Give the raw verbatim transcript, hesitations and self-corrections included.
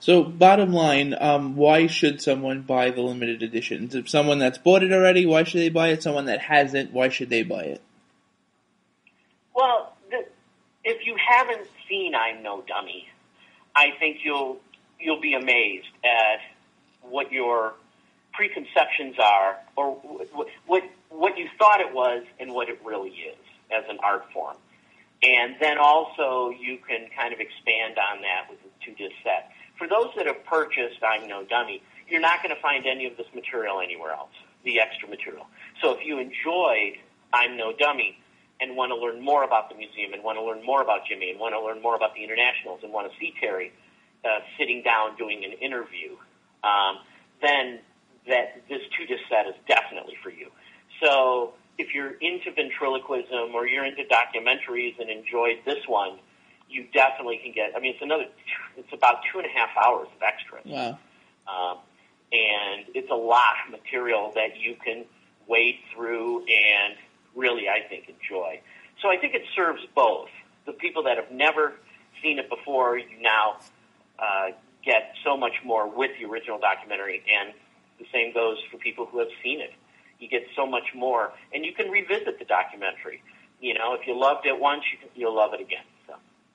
So, bottom line, um, why should someone buy the limited editions? If someone that's bought it already, why should they buy it? Someone that hasn't, why should they buy it? Well, the, if you haven't seen I'm No Dummy, I think you'll you'll be amazed at what your preconceptions are, or what what, what you thought it was, and what it really is as an art form. And then also you can kind of expand on that with the two-disc set. For those that have purchased I'm No Dummy, you're not going to find any of this material anywhere else, the extra material. So if you enjoyed I'm No Dummy and want to learn more about the museum and want to learn more about Jimmy and want to learn more about the internationals and want to see Terry uh, sitting down doing an interview, um, then that this two-disc set is definitely for you. So if you're into ventriloquism or you're into documentaries and enjoyed this one, you definitely can get, I mean, it's another, it's about two and a half hours of extras. Wow. Um, and it's a lot of material that you can wade through and really, I think, enjoy. So I think it serves both. The people that have never seen it before, you now uh, get so much more with the original documentary, and the same goes for people who have seen it. You get so much more, and you can revisit the documentary. You know, if you loved it once, you can, you'll love it again.